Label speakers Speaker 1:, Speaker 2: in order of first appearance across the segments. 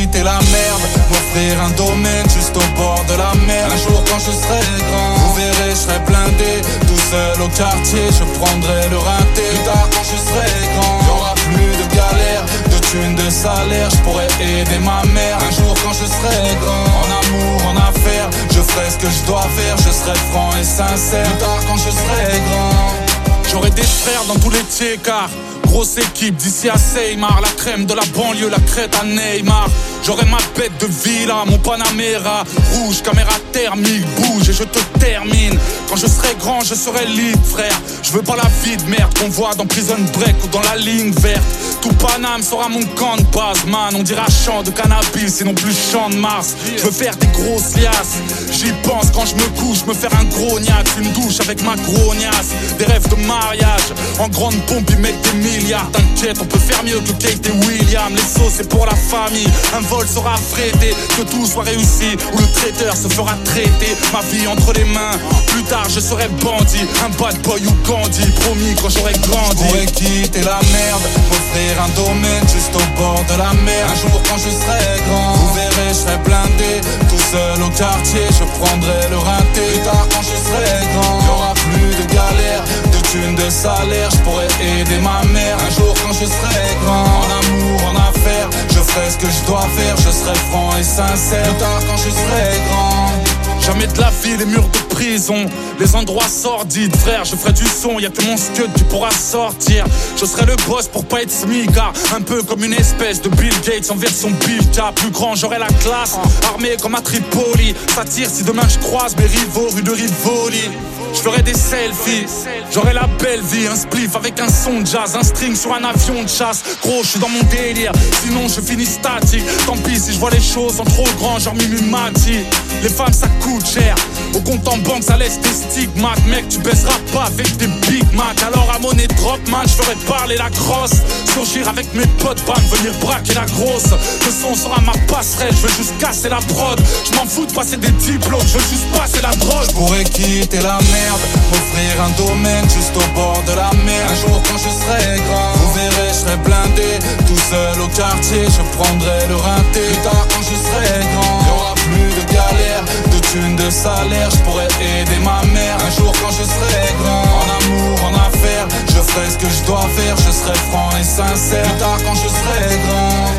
Speaker 1: quitter la merde, m'offrir un domaine juste au bord de la mer. Un jour quand je serai grand, vous verrez, je serai blindé, tout seul au quartier, je prendrai le rinté. Plus tard quand je serai grand, y'aura plus de galère, de thunes, de salaire, je pourrai aider ma mère. Un jour quand je serai grand, en amour, en affaires, je ferai ce que je dois faire, je serai franc et sincère. Plus tard quand je serai grand, j'aurai des frères dans tous les tiers-quarts. Grosse équipe d'ici à Seymar, la crème de la banlieue, la crête à Neymar. J'aurai ma bête de villa, mon Panamera rouge, caméra thermique, bouge et je te termine. Quand je serai grand, je serai libre, frère. Je veux pas la vie de merde qu'on voit dans Prison Break ou dans la ligne verte. Tout Paname sera mon camp de base, man. On dira champ de cannabis et non plus champ de Mars. Je veux faire des grosses liasses. J'y pense quand je me couche, me faire un gros gnac, une douche avec ma grognasse. Des rêves de mariage, en grande pompe ils mettent des milliards. T'inquiète, on peut faire mieux que Kate et William. Les sauces c'est pour la famille, un vol sera affrété, que tout soit réussi, ou le traiteur se fera traiter. Ma vie entre les mains, plus tard je serai bandit, un bad boy ou Gandhi. Promis quand j'aurai grandi, je pourrai quitter la merde, m'offrir un domaine juste au bord de la mer. Un jour quand je serai grand, vous verrez, je serai blindé, tout seul au quartier, je prendrai le rinté. Plus tard quand je serai grand, y'aura plus de galère, de thunes, de salaire, je pourrai aider ma mère. Un jour quand je serai grand, en amour, en affaires, je ferai ce que je dois faire, je serai franc et sincère. Plus tard quand je serai grand, jamais de la vie les murs de prison, les endroits sordides, frère, je ferai du son, y'a que mon scud qui pourra sortir. Je serai le boss pour pas être smicard, un peu comme une espèce de Bill Gates en version Bifta. Plus grand, j'aurai la classe, armé comme à Tripoli. Ça tire si demain je croise mes rivaux rue de Rivoli. Je ferai des selfies, j'aurai la belle vie, un spliff avec un son de jazz, un string sur un avion de chasse. Gros, je suis dans mon délire, sinon je finis statique. Tant pis si je vois les choses en trop grand, genre Mimimati. Les femmes ça coûte cher, au compte en banque ça laisse des stigmates. Mec, tu baisseras pas avec des Big Mac. Alors à monnaie drop man, je ferai parler la grosse. Surgir avec mes potes, bam, venir braquer la grosse. Le son sera ma passerelle, je veux juste casser la prod. Je m'en fous de passer des diplômes, je veux juste passer la drogue. Je pourrais quitter la merde, m'offrir un domaine juste au bord de la mer. Un jour quand je serai grand, vous verrez, je serai blindé, tout seul au quartier, je prendrai le rinté. Plus tard quand je serai grand, y'aura plus de galère, de thunes, de salaire, je pourrai aider ma mère. Un jour quand je serai grand, en amour, en affaires, je ferai ce que je dois faire, je serai franc et sincère. Plus tard quand je serai grand,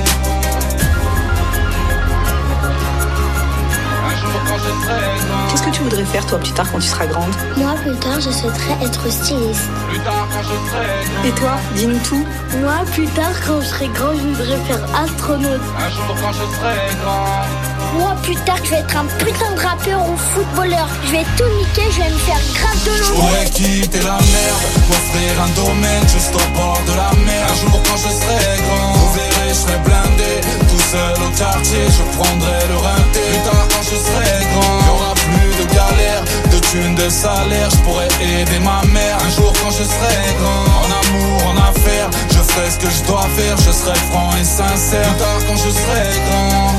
Speaker 1: un jour quand je serai grand.
Speaker 2: Qu'est-ce que tu voudrais faire toi plus tard quand tu seras grande?
Speaker 3: Moi plus tard je souhaiterais être styliste.
Speaker 1: Plus tard quand je serai grand.
Speaker 2: Et toi, dis-nous tout.
Speaker 3: Moi plus tard quand je serai grand je voudrais faire astronaute.
Speaker 1: Un jour quand je serai grand.
Speaker 3: Moi plus tard je vais être un putain de rappeur ou footballeur. Je vais tout niquer, je vais me faire grave de l'eau.
Speaker 1: Je pourrais quitter la merde, m'offrir un domaine juste au bord de la mer. Un jour quand je serai grand, vous verrez, je serai blindé, tout seul au quartier, je prendrai le rinté. Plus tard quand je serai grand, y'aura plus de galère, de thunes, de salaire, je pourrai aider ma mère. Un jour quand je serai grand, en amour, en affaires, je ferai ce que je dois faire, je serai franc et sincère. Plus tard quand je serai grand.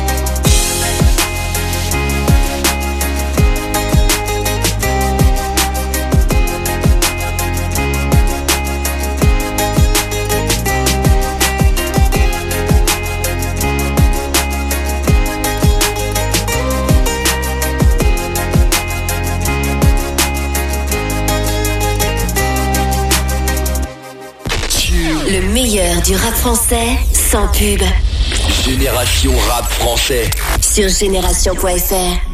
Speaker 4: Le meilleur du rap français, sans pub.
Speaker 5: Génération Rap Français.
Speaker 4: Sur génération.fr.